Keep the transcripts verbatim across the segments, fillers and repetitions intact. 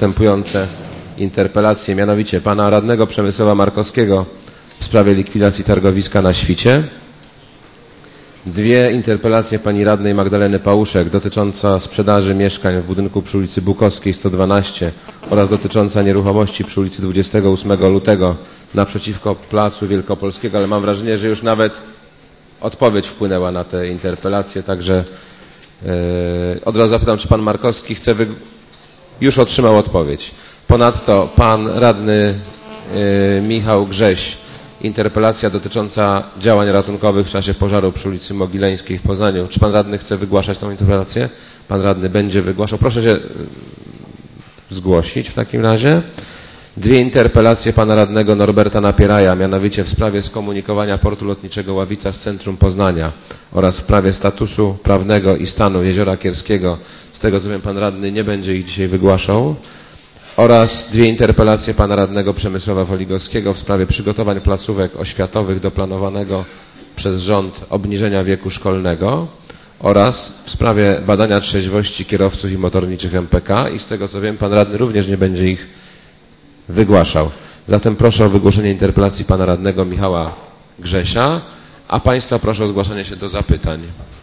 następujące interpelacje, mianowicie pana radnego Przemysława Markowskiego w sprawie likwidacji targowiska na Świcie. Dwie interpelacje pani radnej Magdaleny Pałuszek dotycząca sprzedaży mieszkań w budynku przy ulicy Bukowskiej sto dwanaście oraz dotycząca nieruchomości przy ulicy dwudziestego ósmego lutego naprzeciwko Placu Wielkopolskiego, ale mam wrażenie, że już nawet odpowiedź wpłynęła na te interpelacje, także yy, od razu zapytam, czy pan Markowski chce wy... już otrzymał odpowiedź. Ponadto pan radny yy, Michał Grześ, interpelacja dotycząca działań ratunkowych w czasie pożaru przy ulicy Mogileńskiej w Poznaniu. Czy pan radny chce wygłaszać tą interpelację? Pan radny będzie wygłaszał. Proszę się zgłosić w takim razie. Dwie interpelacje pana radnego Norberta Napieraja, mianowicie w sprawie skomunikowania portu lotniczego Ławica z centrum Poznania oraz w sprawie statusu prawnego i stanu Jeziora Kierskiego. Z tego co wiem, pan radny nie będzie ich dzisiaj wygłaszał. Oraz dwie interpelacje pana radnego Przemysława Woligowskiego w sprawie przygotowań placówek oświatowych do planowanego przez rząd obniżenia wieku szkolnego oraz w sprawie badania trzeźwości kierowców i motorniczych M P K i z tego co wiem, pan radny również nie będzie ich wygłaszał. Zatem proszę o wygłoszenie interpelacji pana radnego Michała Grzesia, a państwa proszę o zgłaszanie się do zapytań.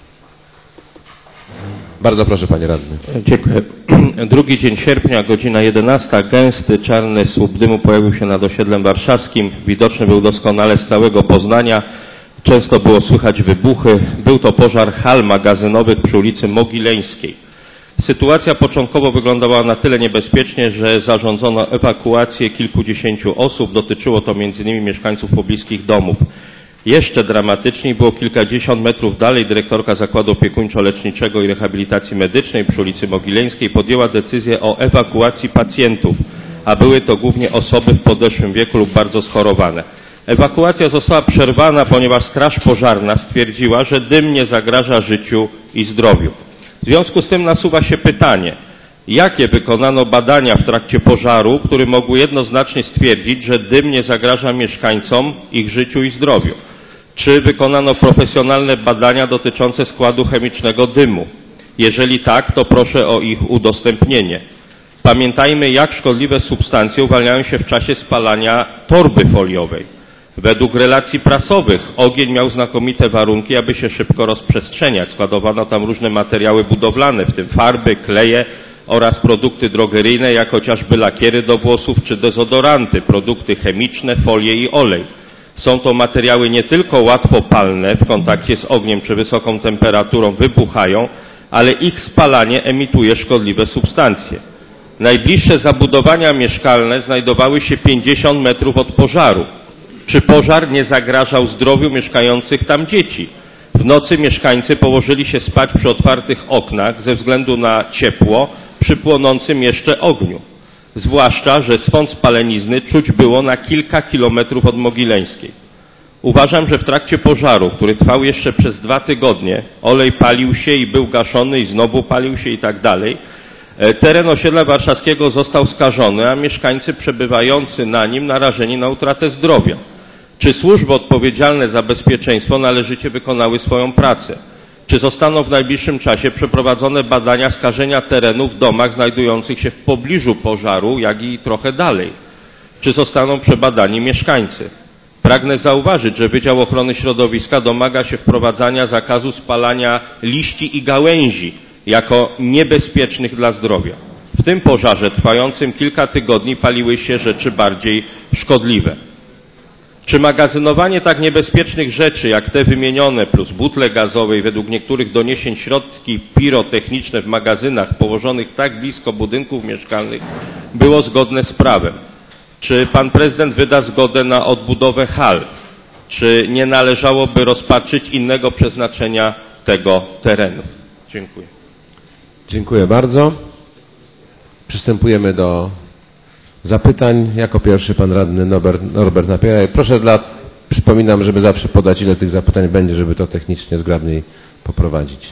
Bardzo proszę, panie radny. Dziękuję. Drugi dzień sierpnia, godzina jedenasta. Gęsty, czarny słup dymu pojawił się nad osiedlem warszawskim. Widoczny był doskonale z całego Poznania. Często było słychać wybuchy. Był to pożar hal magazynowych przy ulicy Mogileńskiej. Sytuacja początkowo wyglądała na tyle niebezpiecznie, że zarządzono ewakuację kilkudziesięciu osób. Dotyczyło to między innymi mieszkańców pobliskich domów. Jeszcze dramatyczniej było kilkadziesiąt metrów dalej. Dyrektorka Zakładu Opiekuńczo-Leczniczego i Rehabilitacji Medycznej przy ulicy Mogileńskiej podjęła decyzję o ewakuacji pacjentów, a były to głównie osoby w podeszłym wieku lub bardzo schorowane. Ewakuacja została przerwana, ponieważ Straż Pożarna stwierdziła, że dym nie zagraża życiu i zdrowiu. W związku z tym nasuwa się pytanie, jakie wykonano badania w trakcie pożaru, które mogły jednoznacznie stwierdzić, że dym nie zagraża mieszkańcom, ich życiu i zdrowiu? Czy wykonano profesjonalne badania dotyczące składu chemicznego dymu? Jeżeli tak, to proszę o ich udostępnienie. Pamiętajmy, jak szkodliwe substancje uwalniają się w czasie spalania torby foliowej. Według relacji prasowych ogień miał znakomite warunki, aby się szybko rozprzestrzeniać. Składowano tam różne materiały budowlane, w tym farby, kleje oraz produkty drogeryjne, jak chociażby lakiery do włosów czy dezodoranty, produkty chemiczne, folie i olej. Są to materiały nie tylko łatwo palne, w kontakcie z ogniem czy wysoką temperaturą wybuchają, ale ich spalanie emituje szkodliwe substancje. Najbliższe zabudowania mieszkalne znajdowały się pięćdziesiąt metrów od pożaru. Czy pożar nie zagrażał zdrowiu mieszkających tam dzieci? W nocy mieszkańcy położyli się spać przy otwartych oknach ze względu na ciepło przy płonącym jeszcze ogniu. Zwłaszcza, że swąd spalenizny czuć było na kilka kilometrów od Mogileńskiej. Uważam, że w trakcie pożaru, który trwał jeszcze przez dwa tygodnie, olej palił się i był gaszony i znowu palił się i tak dalej, teren osiedla warszawskiego został skażony, a mieszkańcy przebywający na nim narażeni na utratę zdrowia. Czy służby odpowiedzialne za bezpieczeństwo należycie wykonały swoją pracę? Czy zostaną w najbliższym czasie przeprowadzone badania skażenia terenu w domach znajdujących się w pobliżu pożaru, jak i trochę dalej? Czy zostaną przebadani mieszkańcy? Pragnę zauważyć, że Wydział Ochrony Środowiska domaga się wprowadzania zakazu spalania liści i gałęzi jako niebezpiecznych dla zdrowia. W tym pożarze trwającym kilka tygodni paliły się rzeczy bardziej szkodliwe. Czy magazynowanie tak niebezpiecznych rzeczy jak te wymienione plus butle gazowe i według niektórych doniesień środki pirotechniczne w magazynach położonych tak blisko budynków mieszkalnych było zgodne z prawem? Czy pan prezydent wyda zgodę na odbudowę hal? Czy nie należałoby rozpatrzyć innego przeznaczenia tego terenu? Dziękuję. Dziękuję bardzo. Przystępujemy do zapytań. Jako pierwszy pan radny Norbert, Norbert Napiera. Proszę dla, przypominam, żeby zawsze podać, ile tych zapytań będzie, żeby to technicznie zgrabniej poprowadzić.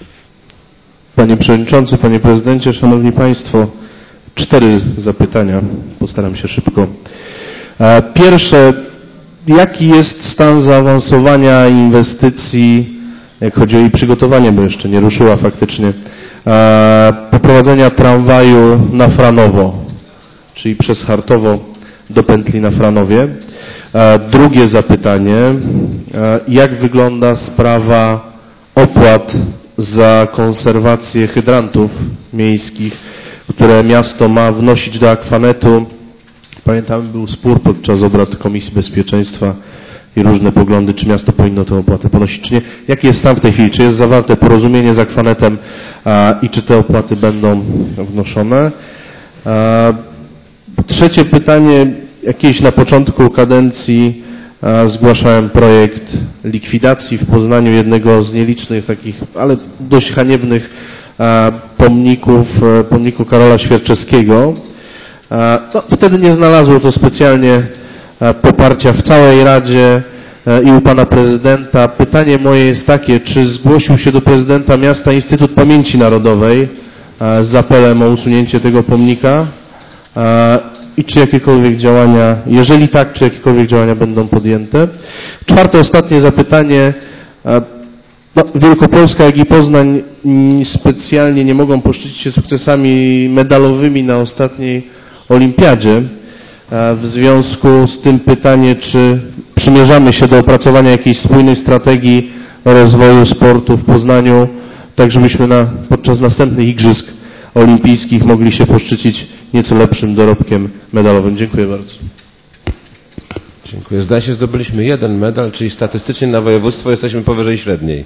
Panie Przewodniczący, Panie Prezydencie, Szanowni Państwo, cztery zapytania. Postaram się szybko. Pierwsze, jaki jest stan zaawansowania inwestycji, jak chodzi o jej przygotowanie, bo jeszcze nie ruszyła faktycznie, poprowadzenia tramwaju na Franowo? czyli przez Chartowo do pętli na Franowie. Drugie zapytanie, jak wygląda sprawa opłat za konserwację hydrantów miejskich, które miasto ma wnosić do akwanetu? Pamiętam, był spór podczas obrad Komisji Bezpieczeństwa i różne poglądy, czy miasto powinno tę opłatę ponosić, czy nie. Jaki jest stan w tej chwili? Czy jest zawarte porozumienie z akwanetem a, i czy te opłaty będą wnoszone? A, trzecie pytanie. Jakieś na początku kadencji a, zgłaszałem projekt likwidacji w Poznaniu jednego z nielicznych takich, ale dość haniebnych a, pomników, a, pomniku Karola Świerczewskiego. A, no, wtedy nie znalazło to specjalnie a, poparcia w całej Radzie a, i u pana prezydenta. Pytanie moje jest takie, czy zgłosił się do prezydenta miasta Instytut Pamięci Narodowej a, z apelem o usunięcie tego pomnika? A, I czy jakiekolwiek działania, jeżeli tak, czy jakiekolwiek działania będą podjęte? Czwarte, ostatnie zapytanie. No, Wielkopolska, jak i Poznań specjalnie nie mogą poszczycić się sukcesami medalowymi na ostatniej olimpiadzie. W związku z tym pytanie, czy przymierzamy się do opracowania jakiejś spójnej strategii rozwoju sportu w Poznaniu, tak żebyśmy na, podczas następnych igrzysk olimpijskich mogli się poszczycić nieco lepszym dorobkiem medalowym. Dziękuję bardzo. Dziękuję. Zdaje się, zdobyliśmy jeden medal, czyli statystycznie na województwo jesteśmy powyżej średniej.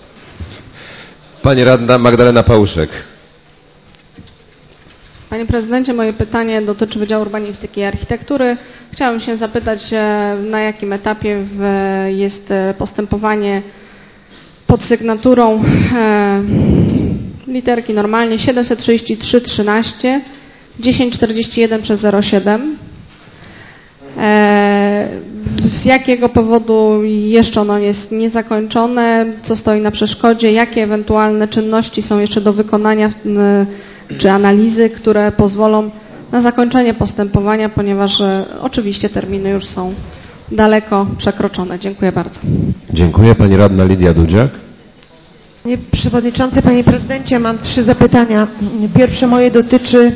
Pani radna Magdalena Pałuszek. Panie prezydencie, moje pytanie dotyczy Wydziału Urbanistyki i Architektury. Chciałam się zapytać, na jakim etapie jest postępowanie pod sygnaturą literki normalnie siedemset trzydzieści trzy trzynaście tysiąc czterdzieści jeden przez zero siedem. Z jakiego powodu jeszcze ono jest niezakończone? Co stoi na przeszkodzie? Jakie ewentualne czynności są jeszcze do wykonania czy analizy, które pozwolą na zakończenie postępowania, ponieważ oczywiście terminy już są daleko przekroczone. Dziękuję bardzo. Dziękuję. Pani radna Lidia Dudziak. Panie Przewodniczący, Panie Prezydencie, mam trzy zapytania. Pierwsze moje dotyczy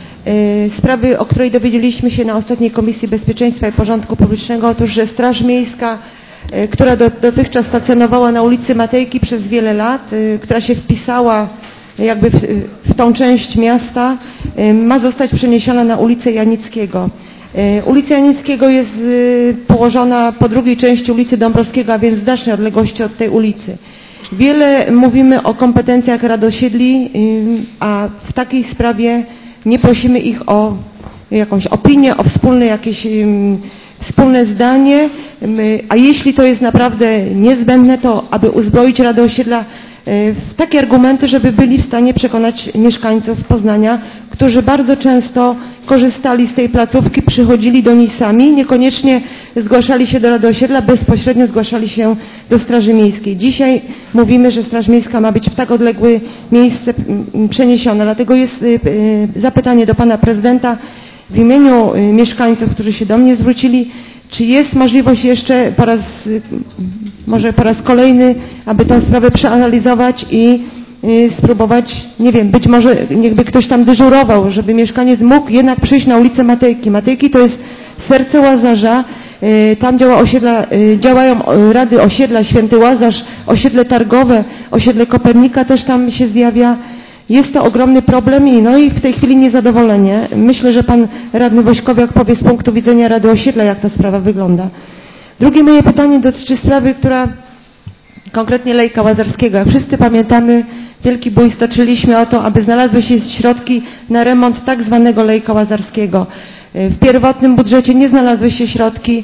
y, sprawy, o której dowiedzieliśmy się na ostatniej Komisji Bezpieczeństwa i Porządku Publicznego. Otóż, że Straż Miejska, y, która do, dotychczas stacjonowała na ulicy Matejki przez wiele lat, y, która się wpisała jakby w, w tą część miasta, y, ma zostać przeniesiona na ulicę Janickiego. Y, ulica Janickiego jest y, położona po drugiej części ulicy Dąbrowskiego, a więc w znacznej odległości od tej ulicy. Wiele mówimy o kompetencjach rad osiedli, a w takiej sprawie nie prosimy ich o jakąś opinię, o wspólne jakieś wspólne zdanie, a jeśli to jest naprawdę niezbędne, to aby uzbroić Radę Osiedla w takie argumenty, żeby byli w stanie przekonać mieszkańców Poznania, którzy bardzo często korzystali z tej placówki, przychodzili do niej sami, niekoniecznie zgłaszali się do Rady Osiedla, bezpośrednio zgłaszali się do Straży Miejskiej. Dzisiaj mówimy, że Straż Miejska ma być w tak odległe miejsce przeniesiona. Dlatego jest zapytanie do Pana Prezydenta w imieniu mieszkańców, którzy się do mnie zwrócili, czy jest możliwość jeszcze po raz, może po raz kolejny, aby tę sprawę przeanalizować i y, spróbować, nie wiem, być może niechby ktoś tam dyżurował, żeby mieszkaniec mógł jednak przyjść na ulicę Matejki. Matejki to jest serce Łazarza, y, tam działa osiedla, y, działają rady osiedla Święty Łazarz, osiedle Targowe, osiedle Kopernika też tam się zjawia. Jest to ogromny problem i no i w tej chwili niezadowolenie. Myślę, że pan radny Wośkowiak powie z punktu widzenia Rady Osiedla, jak ta sprawa wygląda. Drugie moje pytanie dotyczy sprawy, która konkretnie Lejka Łazarskiego. Jak wszyscy pamiętamy, wielki bój stoczyliśmy o to, aby znalazły się środki na remont tak zwanego Lejka Łazarskiego. W pierwotnym budżecie nie znalazły się środki.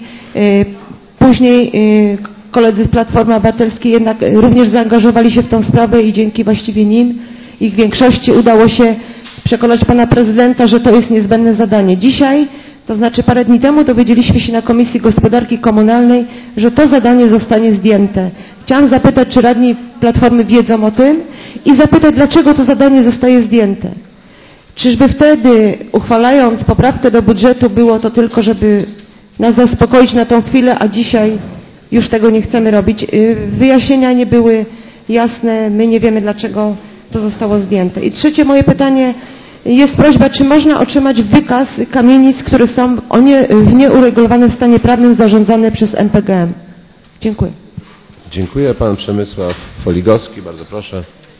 Później koledzy z Platformy Obywatelskiej jednak również zaangażowali się w tę sprawę i dzięki właściwie nim, ich większości, udało się przekonać pana prezydenta, że to jest niezbędne zadanie. Dzisiaj, to znaczy parę dni temu, dowiedzieliśmy się na Komisji Gospodarki Komunalnej, że to zadanie zostanie zdjęte. Chciałam zapytać, czy radni Platformy wiedzą o tym i zapytać, dlaczego to zadanie zostaje zdjęte. Czyżby wtedy, uchwalając poprawkę do budżetu, było to tylko, żeby nas zaspokoić na tą chwilę, a dzisiaj już tego nie chcemy robić. Wyjaśnienia nie były jasne, my nie wiemy, dlaczego to zostało zdjęte. I trzecie moje pytanie jest prośba, czy można otrzymać wykaz kamienic, które są o nie, w nieuregulowanym stanie prawnym zarządzane przez M P G M. Dziękuję. Dziękuję. Pan Przemysław Foligowski, bardzo proszę.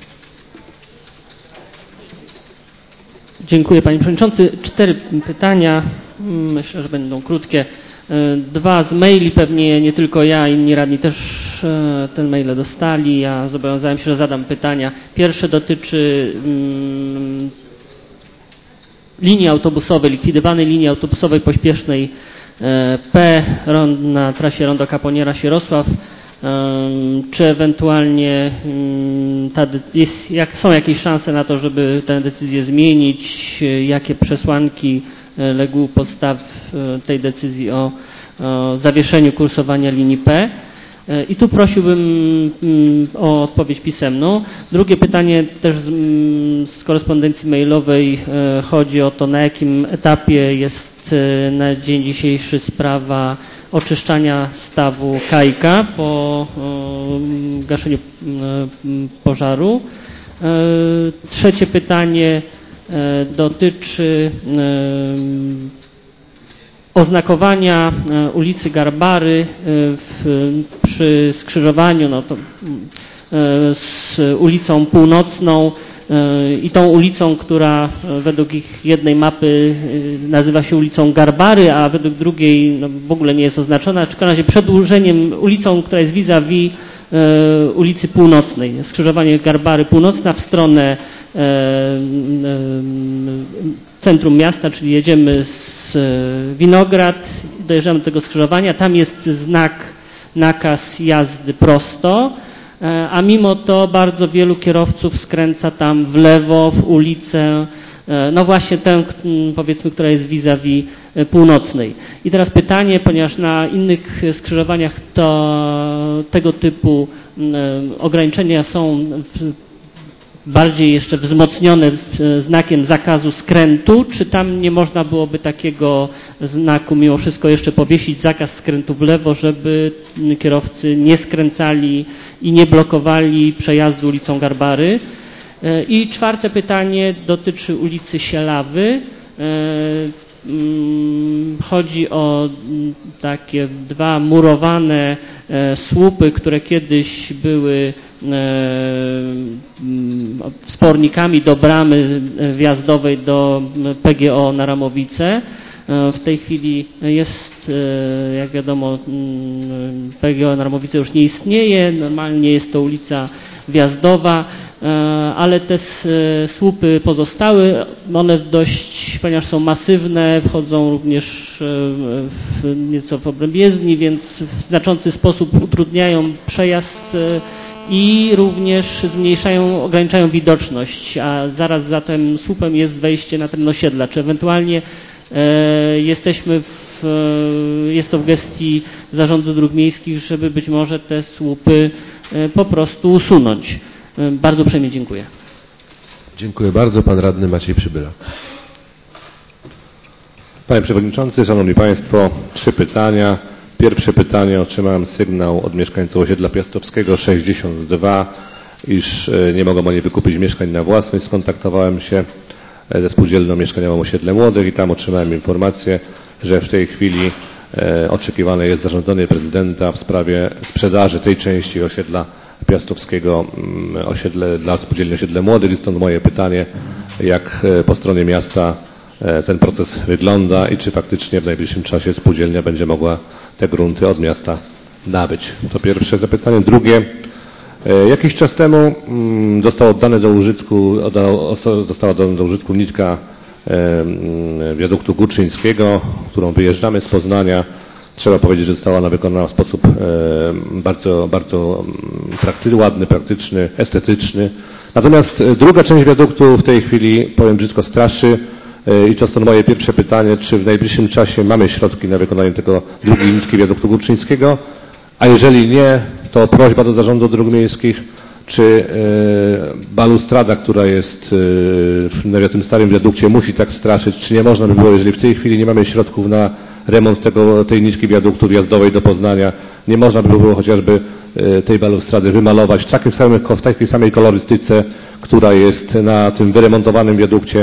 Dziękuję Panie Przewodniczący. Cztery pytania, myślę, że będą krótkie. Dwa z maili, pewnie nie tylko ja, inni radni też ten maile dostali. Ja zobowiązałem się, że zadam pytania. Pierwsze dotyczy um, linii autobusowej, likwidowanej linii autobusowej pośpiesznej P na trasie Rondo Kaponiera-Sierosław. Czy ewentualnie ta, jest, jak, są jakieś szanse na to, żeby tę decyzję zmienić? Jakie przesłanki legły u podstaw tej decyzji o, o zawieszeniu kursowania linii P? I tu prosiłbym o odpowiedź pisemną. Drugie pytanie też z, z korespondencji mailowej chodzi o to, na jakim etapie jest na dzień dzisiejszy sprawa oczyszczania stawu Kajka po gaszeniu pożaru. Trzecie pytanie dotyczy oznakowania ulicy Garbary w, przy skrzyżowaniu no to, z ulicą Północną i tą ulicą, która według ich jednej mapy nazywa się ulicą Garbary, a według drugiej no, w ogóle nie jest oznaczona, w każdym razie przedłużeniem ulicą, która jest vis-a-vis ulicy Północnej. Skrzyżowanie Garbary Północna w stronę centrum miasta, czyli jedziemy z Winograd, dojeżdżamy do tego skrzyżowania, tam jest znak, nakaz jazdy prosto, a mimo to bardzo wielu kierowców skręca tam w lewo, w ulicę, no właśnie tę, powiedzmy, która jest vis-a-vis Północnej. I teraz pytanie, ponieważ na innych skrzyżowaniach to tego typu ograniczenia są bardziej jeszcze wzmocnione znakiem zakazu skrętu, czy tam nie można byłoby takiego znaku mimo wszystko jeszcze powiesić, zakaz skrętu w lewo, żeby kierowcy nie skręcali i nie blokowali przejazdu ulicą Garbary? I czwarte pytanie dotyczy ulicy Sielawy. Chodzi o takie dwa murowane słupy, które kiedyś były wspornikami do bramy wjazdowej do P G O na Ramowice. W tej chwili jest, jak wiadomo, P G O na Ramowice już nie istnieje, normalnie jest to ulica wjazdowa, ale te słupy pozostały, one dość, ponieważ są masywne, wchodzą również w, nieco w obręb jezdni, więc w znaczący sposób utrudniają przejazd i również zmniejszają, ograniczają widoczność, a zaraz za tym słupem jest wejście na ten osiedla, czy ewentualnie e, jesteśmy w, e, jest to w gestii Zarządu Dróg Miejskich, żeby być może te słupy e, po prostu usunąć. E, bardzo uprzejmie dziękuję. Dziękuję bardzo. Pan radny Maciej Przybyla. Panie Przewodniczący, Szanowni Państwo, trzy pytania. Pierwsze pytanie, otrzymałem sygnał od mieszkańców osiedla Piastowskiego sześćdziesiąt dwa, iż nie mogą oni wykupić mieszkań na własność. Skontaktowałem się ze spółdzielnią mieszkaniową Osiedle Młodych i tam otrzymałem informację, że w tej chwili oczekiwane jest zarządzenie prezydenta w sprawie sprzedaży tej części osiedla Piastowskiego osiedle, dla spółdzielni Osiedle Młodych. I stąd moje pytanie, jak po stronie miasta ten proces wygląda i czy faktycznie w najbliższym czasie spółdzielnia będzie mogła te grunty od miasta nabyć. To pierwsze zapytanie. Drugie. Jakiś czas temu zostało oddane do użytku, została oddana do użytku nitka wiaduktu Górczyńskiego, którą wyjeżdżamy z Poznania. Trzeba powiedzieć, że została ona wykonana w sposób bardzo, bardzo prakty, ładny, praktyczny, estetyczny. Natomiast druga część wiaduktu w tej chwili, powiem brzydko, straszy. I to stąd moje pierwsze pytanie, czy w najbliższym czasie mamy środki na wykonanie tego drugiej nitki wiaduktu Górczyńskiego, a jeżeli nie, to prośba do Zarządu Dróg Miejskich, czy balustrada, która jest na tym starym wiadukcie, musi tak straszyć, czy nie można by było, jeżeli w tej chwili nie mamy środków na remont tego, tej nitki wiaduktu wjazdowej do Poznania, nie można by było chociażby tej balustrady wymalować w takiej samej, w takiej samej kolorystyce, która jest na tym wyremontowanym wiadukcie,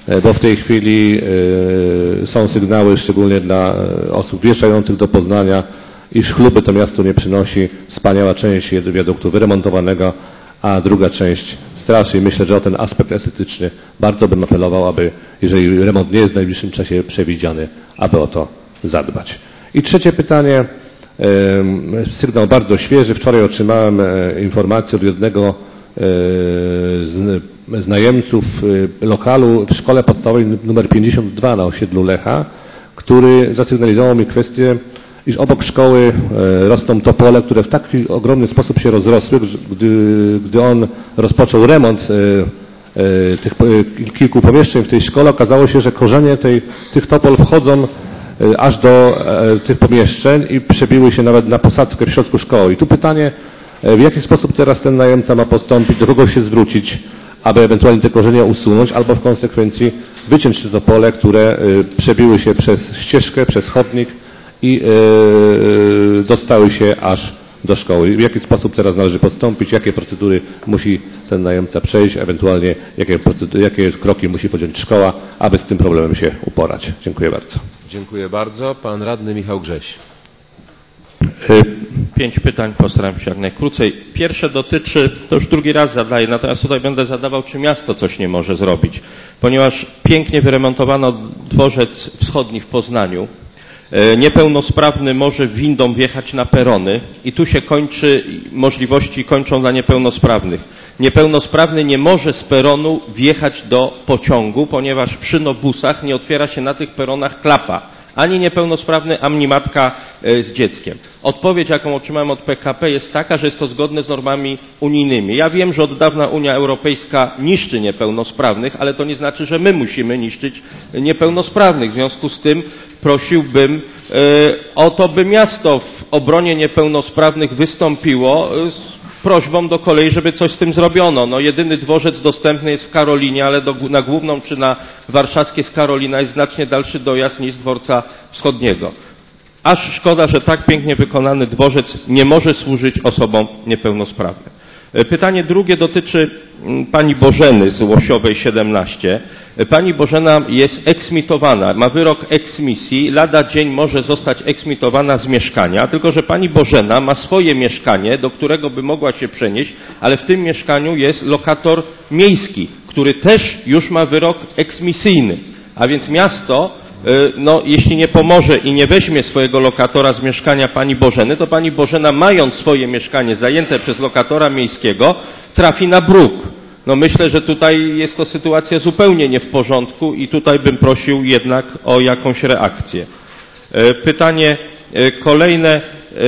bo w tej chwili są sygnały, szczególnie dla osób wjeżdżających do Poznania, iż chluby to miasto nie przynosi. Wspaniała część wiaduktu wyremontowanego, a druga część straszy. I myślę, że o ten aspekt estetyczny bardzo bym apelował, aby, jeżeli remont nie jest w najbliższym czasie przewidziany, aby o to zadbać. I trzecie pytanie, sygnał bardzo świeży. Wczoraj otrzymałem informację od jednego z, z najemców lokalu w szkole podstawowej numer pięćdziesiąt dwa na osiedlu Lecha, który zasygnalizował mi kwestię, iż obok szkoły rosną topole, które w taki ogromny sposób się rozrosły, gdy, gdy on rozpoczął remont tych kilku pomieszczeń w tej szkole, okazało się, że korzenie tej, tych topol wchodzą aż do tych pomieszczeń i przebiły się nawet na posadzkę w środku szkoły. I tu pytanie, w jaki sposób teraz ten najemca ma postąpić, do kogo się zwrócić, aby ewentualnie te korzenie usunąć, albo w konsekwencji wyciąć te topole, które przebiły się przez ścieżkę, przez chodnik i dostały się aż do szkoły. W jaki sposób teraz należy postąpić, jakie procedury musi ten najemca przejść, ewentualnie jakie, jakie kroki musi podjąć szkoła, aby z tym problemem się uporać. Dziękuję bardzo. Dziękuję bardzo. Pan radny Michał Grześ. Pięć pytań, postaram się jak najkrócej. Pierwsze dotyczy, to już drugi raz zadaję, natomiast tutaj będę zadawał, czy miasto coś nie może zrobić. Ponieważ pięknie wyremontowano dworzec wschodni w Poznaniu, niepełnosprawny może windą wjechać na perony i tu się kończy, możliwości kończą dla niepełnosprawnych. Niepełnosprawny nie może z peronu wjechać do pociągu, ponieważ przy nobusach nie otwiera się na tych peronach klapa. Ani niepełnosprawny, ani matka z dzieckiem. Odpowiedź, jaką otrzymałem od P K P, jest taka, że jest to zgodne z normami unijnymi. Ja wiem, że od dawna Unia Europejska niszczy niepełnosprawnych, ale to nie znaczy, że my musimy niszczyć niepełnosprawnych. W związku z tym prosiłbym o to, by miasto w obronie niepełnosprawnych wystąpiło z prośbą do kolei, żeby coś z tym zrobiono. No, jedyny dworzec dostępny jest w Karolinie, ale do, na Główną czy na Warszawskie z Karolina jest znacznie dalszy dojazd niż z dworca wschodniego. Aż szkoda, że tak pięknie wykonany dworzec nie może służyć osobom niepełnosprawnym. Pytanie drugie dotyczy pani Bożeny z Łosiowej siedemnaście. Pani Bożena jest eksmitowana, ma wyrok eksmisji, lada dzień może zostać eksmitowana z mieszkania, tylko że pani Bożena ma swoje mieszkanie, do którego by mogła się przenieść, ale w tym mieszkaniu jest lokator miejski, który też już ma wyrok eksmisyjny. A więc miasto, no, jeśli nie pomoże i nie weźmie swojego lokatora z mieszkania pani Bożeny, to pani Bożena, mając swoje mieszkanie zajęte przez lokatora miejskiego, trafi na bruk. No myślę, że tutaj jest to sytuacja zupełnie nie w porządku i tutaj bym prosił jednak o jakąś reakcję. Pytanie kolejne.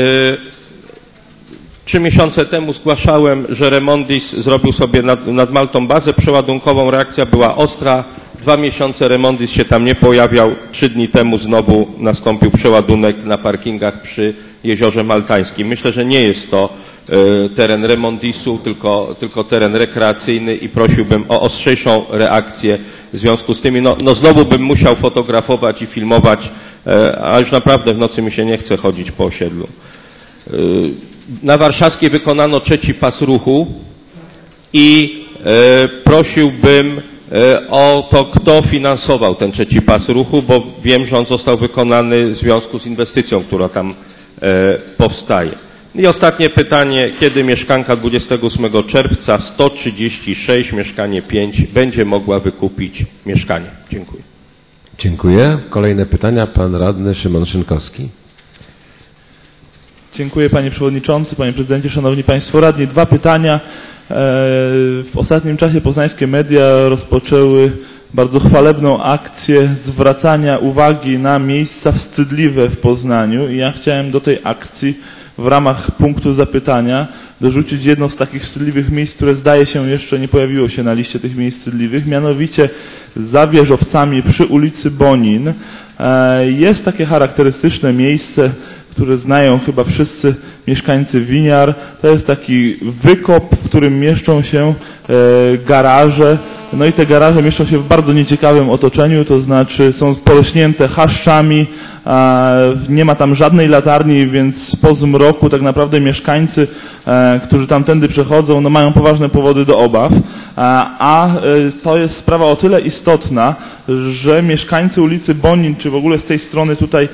Trzy miesiące temu zgłaszałem, że Remondis zrobił sobie nad, nad Maltą bazę przeładunkową. Reakcja była ostra. Dwa miesiące Remondis się tam nie pojawiał. Trzy dni temu znowu nastąpił przeładunek na parkingach przy Jeziorze Maltańskim. Myślę, że nie jest to y, teren Remondisu, tylko, tylko teren rekreacyjny i prosiłbym o ostrzejszą reakcję w związku z tymi. No, no znowu bym musiał fotografować i filmować, y, a już naprawdę w nocy mi się nie chce chodzić po osiedlu. Y, na Warszawskiej wykonano trzeci pas ruchu i y, prosiłbym o to, kto finansował ten trzeci pas ruchu, bo wiem, że on został wykonany w związku z inwestycją, która tam e, powstaje. I ostatnie pytanie, kiedy mieszkanka dwudziestego ósmego czerwca sto trzydzieści sześć, mieszkanie pięć, będzie mogła wykupić mieszkanie? Dziękuję. Dziękuję. Kolejne pytania, pan radny Szymon Szynkowski. Dziękuję panie przewodniczący, panie prezydencie, szanowni państwo radni. Dwa pytania. W ostatnim czasie poznańskie media rozpoczęły bardzo chwalebną akcję zwracania uwagi na miejsca wstydliwe w Poznaniu i ja chciałem do tej akcji w ramach punktu zapytania dorzucić jedno z takich wstydliwych miejsc, które zdaje się jeszcze nie pojawiło się na liście tych miejsc wstydliwych, mianowicie za wieżowcami przy ulicy Bonin jest takie charakterystyczne miejsce, które znają chyba wszyscy mieszkańcy Winiar. To jest taki wykop, w którym mieszczą się e, garaże. No i te garaże mieszczą się w bardzo nieciekawym otoczeniu, to znaczy są porośnięte chaszczami, nie ma tam żadnej latarni, więc po zmroku tak naprawdę mieszkańcy, którzy tamtędy przechodzą, no mają poważne powody do obaw, a to jest sprawa o tyle istotna, że mieszkańcy ulicy Bonin, czy w ogóle z tej strony tutaj,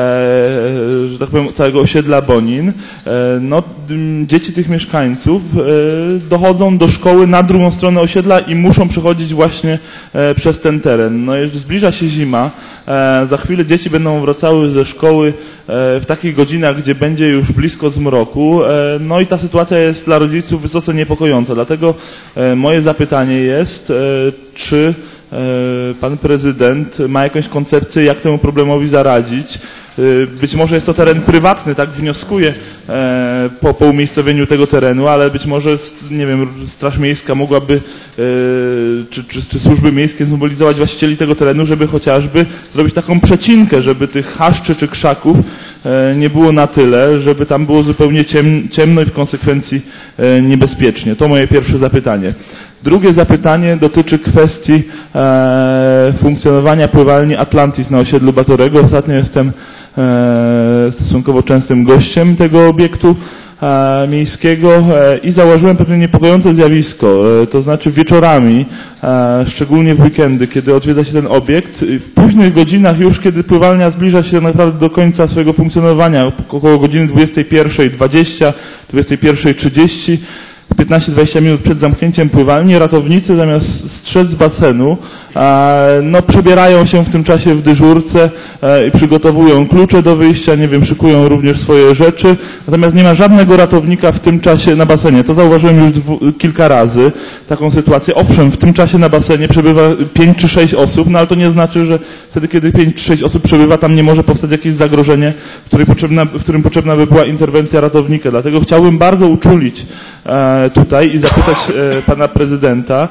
że tak powiem, całego osiedla Bonin, no dzieci tych mieszkańców dochodzą do szkoły na drugą stronę osiedla i muszą przechodzić właśnie przez ten teren. No zbliża się zima, za chwilę dzieci będą wracały ze szkoły w takich godzinach, gdzie będzie już blisko zmroku, no i ta sytuacja jest dla rodziców wysoce niepokojąca. Dlatego moje zapytanie jest, czy pan prezydent ma jakąś koncepcję, jak temu problemowi zaradzić. Być może jest to teren prywatny, tak wnioskuję po, po umiejscowieniu tego terenu, ale być może, nie wiem, Straż Miejska mogłaby, czy, czy, czy służby miejskie zmobilizować właścicieli tego terenu, żeby chociażby zrobić taką przecinkę, żeby tych chaszczy czy krzaków nie było na tyle, żeby tam było zupełnie ciemno i w konsekwencji niebezpiecznie. To moje pierwsze zapytanie. Drugie zapytanie dotyczy kwestii e, funkcjonowania pływalni Atlantis na osiedlu Batorego. Ostatnio jestem e, stosunkowo częstym gościem tego obiektu e, miejskiego e, i zauważyłem pewne niepokojące zjawisko, e, to znaczy wieczorami, e, szczególnie w weekendy, kiedy odwiedza się ten obiekt, w późnych godzinach już, kiedy pływalnia zbliża się naprawdę do końca swojego funkcjonowania, około godziny dwudziestej pierwszej dwadzieścia, dwudziestej pierwszej trzydzieści, piętnaście dwadzieścia minut przed zamknięciem pływalni, ratownicy zamiast strzec z basenu, no przebierają się w tym czasie w dyżurce i przygotowują klucze do wyjścia, nie wiem, szykują również swoje rzeczy, natomiast nie ma żadnego ratownika w tym czasie na basenie. To zauważyłem już dwu, kilka razy, taką sytuację. Owszem, w tym czasie na basenie przebywa pięć czy sześć osób, no ale to nie znaczy, że wtedy, kiedy pięć czy sześć osób przebywa, tam nie może powstać jakieś zagrożenie, w którym potrzebna, w którym potrzebna by była interwencja ratownika. Dlatego chciałbym bardzo uczulić tutaj i zapytać pana prezydenta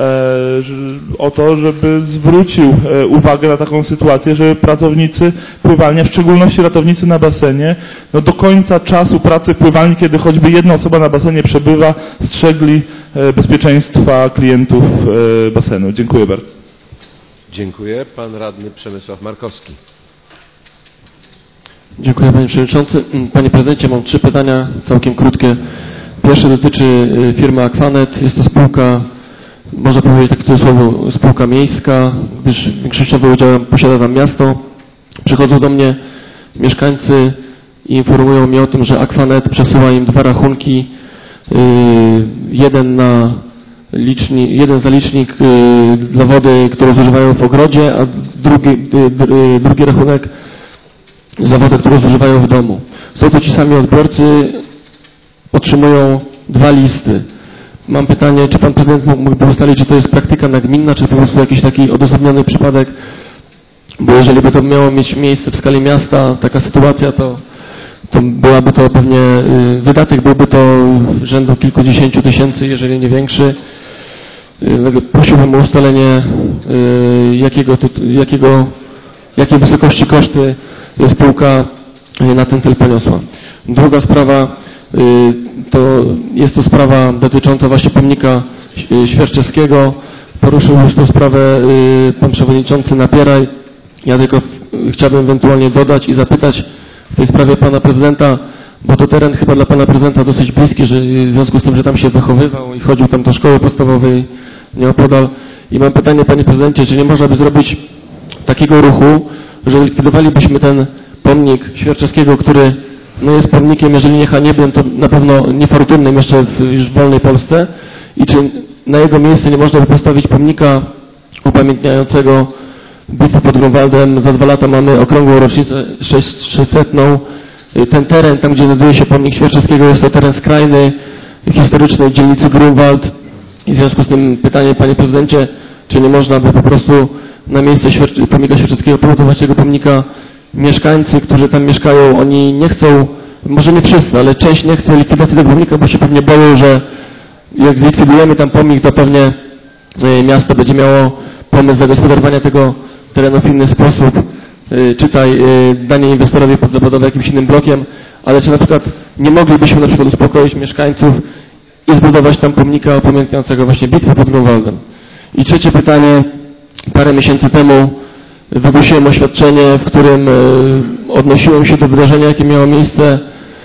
o to, żeby zwrócił uwagę na taką sytuację, żeby pracownicy pływalni, w szczególności ratownicy na basenie, no do końca czasu pracy pływalni, kiedy choćby jedna osoba na basenie przebywa, strzegli bezpieczeństwa klientów basenu. Dziękuję bardzo. Dziękuję. Pan radny Przemysław Markowski. Dziękuję panie przewodniczący. Panie prezydencie, mam trzy pytania, całkiem krótkie. Pierwsze dotyczy firmy Aquanet. Jest to spółka, można powiedzieć tak w cudzysłowie, spółka miejska, gdyż większościowy udział posiada tam miasto. Przychodzą do mnie mieszkańcy i informują mnie o tym, że Aquanet przesyła im dwa rachunki, jeden na licznik, jeden za licznik dla wody, którą zużywają w ogrodzie, a drugi, drugi rachunek za wodę, którą zużywają w domu. Są to ci sami odbiorcy, otrzymują dwa listy. Mam pytanie, czy pan prezydent mógłby ustalić, czy to jest praktyka nagminna, czy po prostu jakiś taki odosobniony przypadek, bo jeżeli by to miało mieć miejsce w skali miasta, taka sytuacja, to, to byłaby to pewnie, wydatek byłby to rzędu kilkudziesięciu tysięcy, jeżeli nie większy. Prosiłbym o ustalenie, jakiego, jakiego, jakiej wysokości koszty spółka na ten cel poniosła. Druga sprawa, to jest to sprawa dotycząca właśnie pomnika Świerczewskiego. Poruszył już tę sprawę pan przewodniczący Napieraj. Ja tylko chciałbym ewentualnie dodać i zapytać w tej sprawie pana prezydenta, bo to teren chyba dla pana prezydenta dosyć bliski, że w związku z tym, że tam się wychowywał i chodził tam do szkoły podstawowej nieopodal. I mam pytanie, panie prezydencie, czy nie można by zrobić takiego ruchu, że likwidowalibyśmy ten pomnik Świerczewskiego, który no jest pomnikiem, jeżeli nie haniebnym, to na pewno niefortunnym jeszcze w już w wolnej Polsce, i czy na jego miejsce nie można by postawić pomnika upamiętniającego bitwę pod Grunwaldem. Za dwa lata mamy okrągłą rocznicę sześćsetną. Ten teren, tam gdzie znajduje się pomnik Świerczewskiego, jest to teren skrajny, historycznej dzielnicy Grunwald. I w związku z tym pytanie, panie prezydencie, czy nie można by po prostu na miejsce Świerczy, pomnika Świerczewskiego pobudować tego pomnika. Mieszkańcy, którzy tam mieszkają, oni nie chcą, może nie wszyscy, ale część nie chce likwidacji tego pomnika, bo się pewnie boją, że jak zlikwidujemy tam pomnik, to pewnie miasto będzie miało pomysł zagospodarowania tego terenu w inny sposób, czytaj danie inwestorowi pod zabudowę jakimś innym blokiem, ale czy na przykład nie moglibyśmy na przykład uspokoić mieszkańców i zbudować tam pomnika upamiętniającego właśnie bitwę pod Grunwaldem. I trzecie pytanie, parę miesięcy temu wygłosiłem oświadczenie, w którym odnosiłem się do wydarzenia, jakie miało miejsce,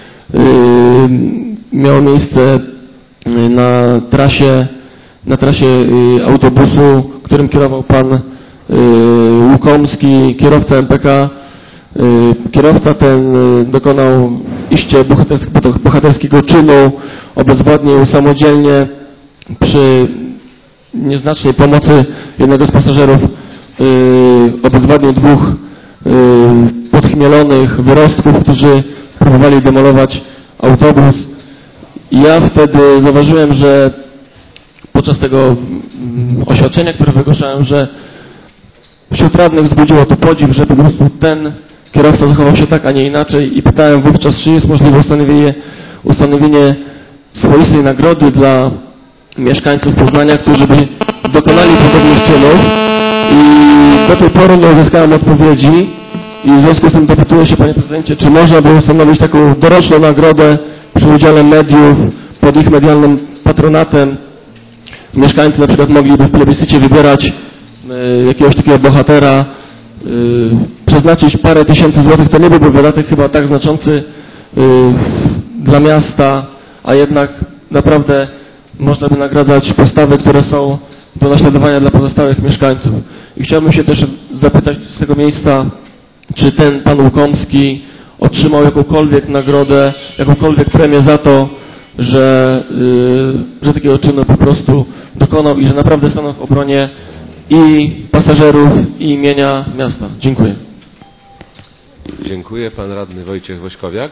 miało miejsce na trasie, na trasie autobusu, którym kierował pan Łukomski, kierowca M P K. Kierowca ten dokonał iście bohaterskiego czynu, obezwładnił samodzielnie przy nieznacznej pomocy jednego z pasażerów, obezwładnił dwóch podchmielonych wyrostków, którzy próbowali demolować autobus. I ja wtedy zauważyłem, że podczas tego oświadczenia, które wygłaszałem, że wśród radnych wzbudziło to podziw, że po prostu ten kierowca zachował się tak, a nie inaczej i pytałem wówczas, czy jest możliwe ustanowienie, ustanowienie swoistej nagrody dla mieszkańców Poznania, którzy by dokonali podobnych czynów i do tej pory nie uzyskałem odpowiedzi i w związku z tym dopytuję się, panie prezydencie, czy można by ustanowić taką doroczną nagrodę przy udziale mediów, pod ich medialnym patronatem. Mieszkańcy na przykład mogliby w plebiscycie wybierać y, jakiegoś takiego bohatera, y, przeznaczyć parę tysięcy złotych, to nie byłby wydatek chyba tak znaczący y, dla miasta, a jednak naprawdę można by nagradzać postawy, które są do naśladowania dla pozostałych mieszkańców. I chciałbym się też zapytać z tego miejsca, czy ten pan Łukomski otrzymał jakąkolwiek nagrodę, jakąkolwiek premię za to, że, yy, że takiego czynu po prostu dokonał i że naprawdę stanął w obronie i pasażerów, i imienia miasta. Dziękuję. Dziękuję. Pan radny Wojciech Wośkowiak.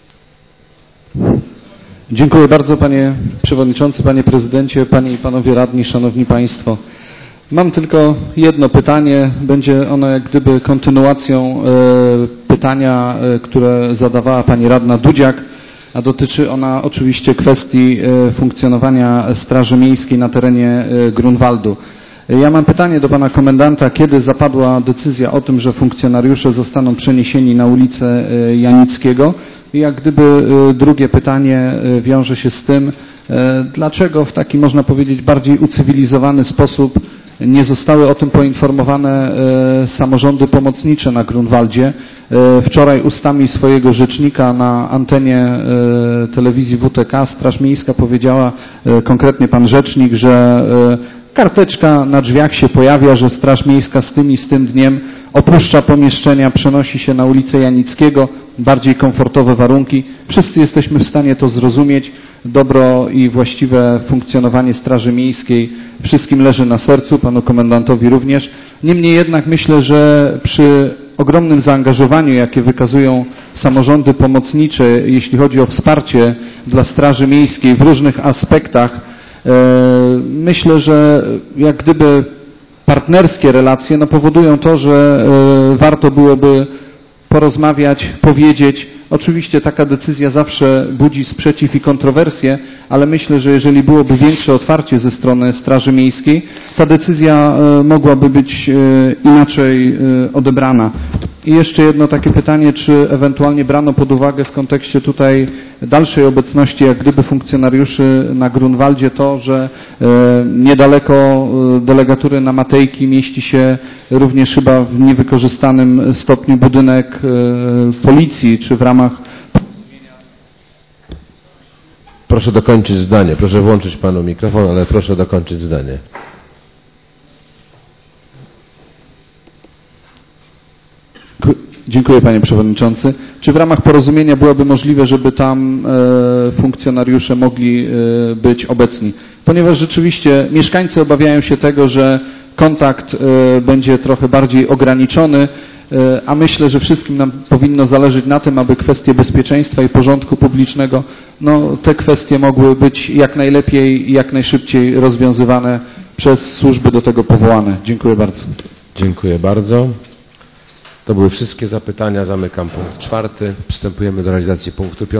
Dziękuję bardzo, panie przewodniczący, panie prezydencie, panie i panowie radni, szanowni państwo. Mam tylko jedno pytanie. Będzie ono jak gdyby kontynuacją e, pytania, e, które zadawała pani radna Dudziak, a dotyczy ona oczywiście kwestii e, funkcjonowania Straży Miejskiej na terenie e, Grunwaldu. Ja mam pytanie do pana komendanta, kiedy zapadła decyzja o tym, że funkcjonariusze zostaną przeniesieni na ulicę e, Janickiego? I jak gdyby drugie pytanie wiąże się z tym, dlaczego w taki, można powiedzieć, bardziej ucywilizowany sposób nie zostały o tym poinformowane samorządy pomocnicze na Grunwaldzie. Wczoraj ustami swojego rzecznika na antenie telewizji W T K Straż Miejska powiedziała, konkretnie pan rzecznik, że karteczka na drzwiach się pojawia, że Straż Miejska z tym i z tym dniem opuszcza pomieszczenia, przenosi się na ulicę Janickiego, bardziej komfortowe warunki. Wszyscy jesteśmy w stanie to zrozumieć. Dobro i właściwe funkcjonowanie Straży Miejskiej wszystkim leży na sercu, panu komendantowi również. Niemniej jednak myślę, że przy ogromnym zaangażowaniu, jakie wykazują samorządy pomocnicze, jeśli chodzi o wsparcie dla Straży Miejskiej w różnych aspektach, myślę, że jak gdyby partnerskie relacje no, powodują to, że warto byłoby porozmawiać, powiedzieć. Oczywiście taka decyzja zawsze budzi sprzeciw i kontrowersje, ale myślę, że jeżeli byłoby większe otwarcie ze strony Straży Miejskiej, ta decyzja mogłaby być inaczej odebrana. I jeszcze jedno takie pytanie, czy ewentualnie brano pod uwagę w kontekście tutaj dalszej obecności jak gdyby funkcjonariuszy na Grunwaldzie to, że niedaleko delegatury na Matejki mieści się również chyba w niewykorzystanym stopniu budynek policji, czy w ramach... Proszę dokończyć zdanie. Proszę włączyć panu mikrofon, ale proszę dokończyć zdanie. Dziękuję panie przewodniczący. Czy w ramach porozumienia byłoby możliwe, żeby tam e, funkcjonariusze mogli e, być obecni? Ponieważ rzeczywiście mieszkańcy obawiają się tego, że kontakt e, będzie trochę bardziej ograniczony, e, a myślę, że wszystkim nam powinno zależeć na tym, aby kwestie bezpieczeństwa i porządku publicznego, no te kwestie mogły być jak najlepiej i jak najszybciej rozwiązywane przez służby do tego powołane. Dziękuję bardzo. Dziękuję bardzo. To były wszystkie zapytania. Zamykam punkt czwarty. Przystępujemy do realizacji punktu piątego.